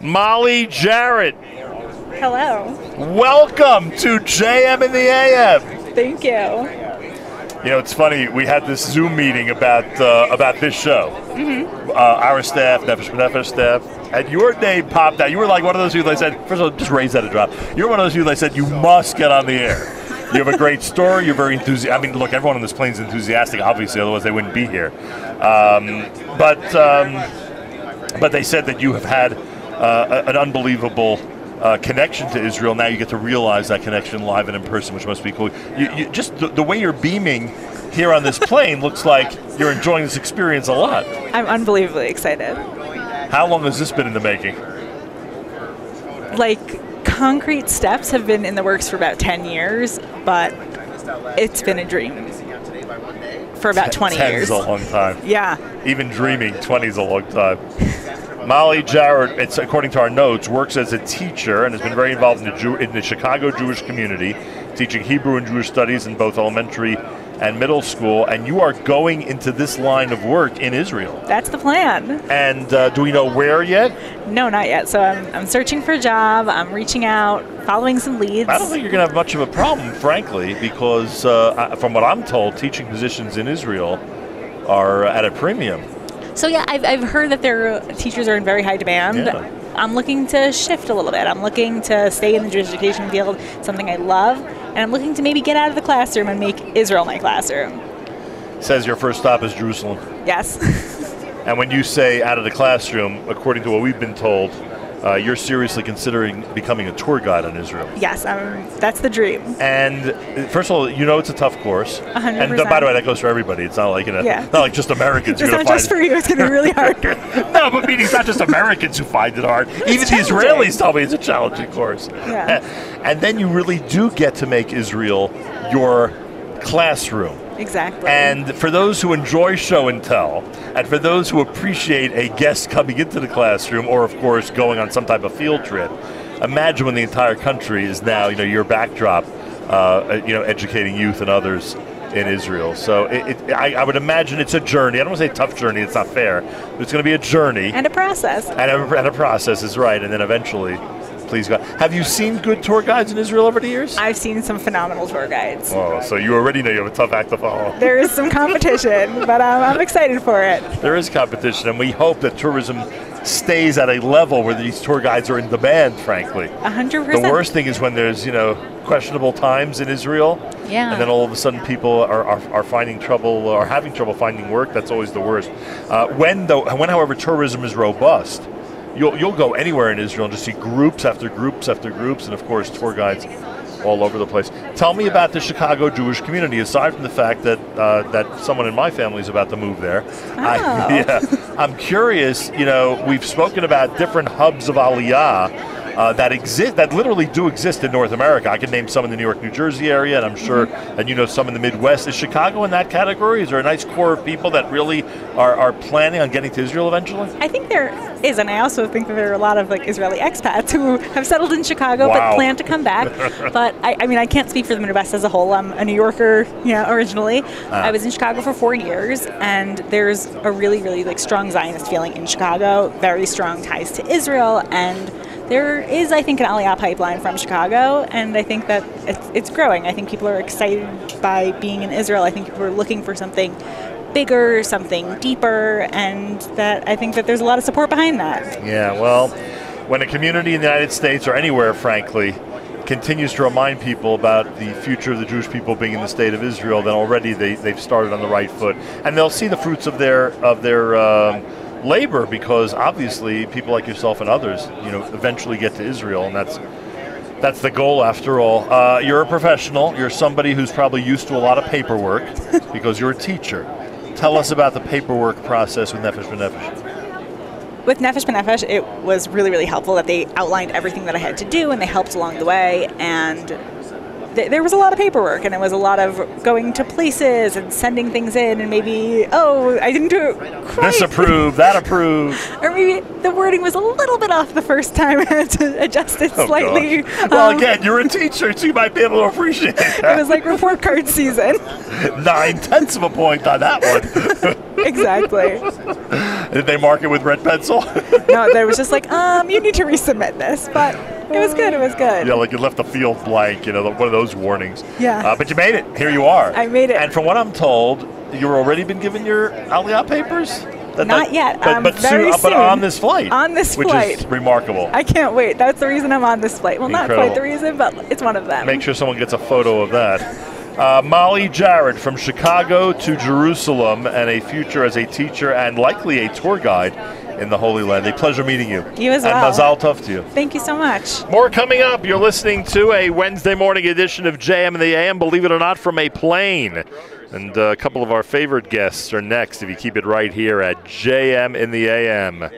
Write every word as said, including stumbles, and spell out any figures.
Molly Jarrett. Hello. Welcome to J M in the A M. Thank you. You know, it's funny. We had this Zoom meeting about uh, about this show. Mm-hmm. Uh, our staff, Nefesh B'Nefesh staff, and your name popped out. You were like one of those people. They said, first of all, just raise that a drop. You're one of those people. They said you must get on the air. You have a great story. You're very enthusiastic. I mean, look, everyone on this plane is enthusiastic. Obviously, otherwise they wouldn't be here. Um, but um, but they said that you have had uh, an unbelievable Uh, connection to Israel. Now you get to realize that connection live and in person, which must be cool. You, you, just the, the way you're beaming here on this plane looks like you're enjoying this experience a lot. I'm unbelievably excited. How long has this been in the making? Like, concrete steps have been in the works for about ten years, but it's been a dream for about twenty Ten years. is a long time. Yeah. Even dreaming, twenty is a long time. Molly Jarrett, it's according to our notes, works as a teacher and has been very involved in the, Jew, in the Chicago Jewish community, teaching Hebrew and Jewish studies in both elementary and middle school. And you are going into this line of work in Israel. That's the plan. And uh, do we know where yet? No, not yet. So I'm, I'm searching for a job. I'm reaching out, following some leads. I don't think you're going to have much of a problem, frankly, because uh, from what I'm told, teaching positions in Israel are at a premium. So yeah, I've, I've heard that their teachers are in very high demand. Yeah. I'm looking to shift a little bit. I'm looking to stay in the Jewish education field, something I love, and I'm looking to maybe get out of the classroom and make Israel my classroom. Says your first stop is Jerusalem. Yes. And when you say out of the classroom, according to what we've been told, uh, you're seriously considering becoming a tour guide in Israel. Yes, um, that's the dream. And first of all, you know it's a tough course. one hundred percent. And by the way, that goes for everybody. It's not like you know, Yeah. not like just Americans. It's who not find just for you. It's going to be really hard. No, but meaning it's not just Americans who find it hard. Even the Israelis tell me it's a challenging course. Yeah. And then you really do get to make Israel your classroom. Exactly. And for those who enjoy show and tell, and for those who appreciate a guest coming into the classroom, or of course going on some type of field trip, imagine when the entire country is now, you know, your backdrop, uh, you know, educating youth and others in Israel. So it, it, I, I would imagine it's a journey. I don't want to say tough journey, it's not fair, but it's going to be a journey. And a process. And a, and a process is right, and then eventually, please God. Have you seen good tour guides in Israel over the years? I've seen some phenomenal tour guides. Oh, so you already know you have a tough act to follow. There is some competition, but um, I'm excited for it. There is competition, and we hope that tourism stays at a level where these tour guides are in demand, frankly. one hundred percent. The worst thing is when there's, you know, questionable times in Israel, Yeah. and then all of a sudden people are, are, are finding trouble, or having trouble finding work. That's always the worst. Uh, when, though, when, however, tourism is robust, You'll you'll go anywhere in Israel and just see groups after groups after groups, and of course tour guides all over the place. Tell me about the Chicago Jewish community. Aside from the fact that uh, that someone in my family is about to move there, Oh. I, yeah, I'm curious. You know, we've spoken about different hubs of Aliyah uh, that exist, that literally do exist in North America. I can name some in the New York, New Jersey area, and I'm sure, Mm-hmm. and you know some in the Midwest. Is Chicago in that category? Is there a nice core of people that really are, are planning on getting to Israel eventually? I think there is, and I also think that there are a lot of like Israeli expats who have settled in Chicago Wow. but plan to come back. But I, I mean, I can't speak for the Midwest as a whole. I'm a New Yorker, you know, originally. Ah. I was in Chicago for four years, and there's a really, really like strong Zionist feeling in Chicago. Very strong ties to Israel, and there is, I think, an Aliyah pipeline from Chicago, and I think that it's, it's growing. I think people are excited by being in Israel. I think people are looking for something bigger, something deeper, and that I think that there's a lot of support behind that. Yeah, well, when a community in the United States or anywhere, frankly, continues to remind people about the future of the Jewish people being in the state of Israel, then already they, they've started on the right foot. And they'll see the fruits of their of their um, labor, because obviously people like yourself and others, you know, eventually get to Israel, and that's that's the goal after all. Uh, you're a professional. You're somebody who's probably used to a lot of paperwork because you're a teacher. Tell us about the paperwork process with Nefesh B'Nefesh. With Nefesh B'Nefesh, it was really, really helpful that they outlined everything that I had to do, and they helped along the way. And th- there was a lot of paperwork, and it was a lot of going to places and sending things in, and maybe, oh, I didn't do it quite. This approved, that approved. Or maybe the wording was a little bit off the first time. I had to adjust it Oh, slightly. gosh. Well, Um, again, you're a teacher, so you might be able to appreciate that. it was like report card season. Nine tenths of a point on that one. Exactly. Did they mark it with red pencil? No, they was just like, um, you need to resubmit this. But it was good. It was good. Yeah, like you left the field blank, you know, one of those warnings. Yeah. Uh, but you made it. Here you are. I made it. And from what I'm told, you've already been given your Aliyah papers? That, Not that- yet. But, Um, but, very soon, but soon. on this flight. On this which flight. is remarkable. I can't wait. That's the reason I'm on this flight. Well, not Incredible. quite the reason, but it's one of them. Make sure someone gets a photo of that. Uh, Molly Jarrett, from Chicago to Jerusalem, and a future as a teacher and likely a tour guide in the Holy Land. A pleasure meeting you. You as and well. And Mazal Tov to you. Thank you so much. More coming up. You're listening to a Wednesday morning edition of J M in the A M, believe it or not, from a plane. And uh, a couple of our favorite guests are next if you keep it right here at J M in the A M.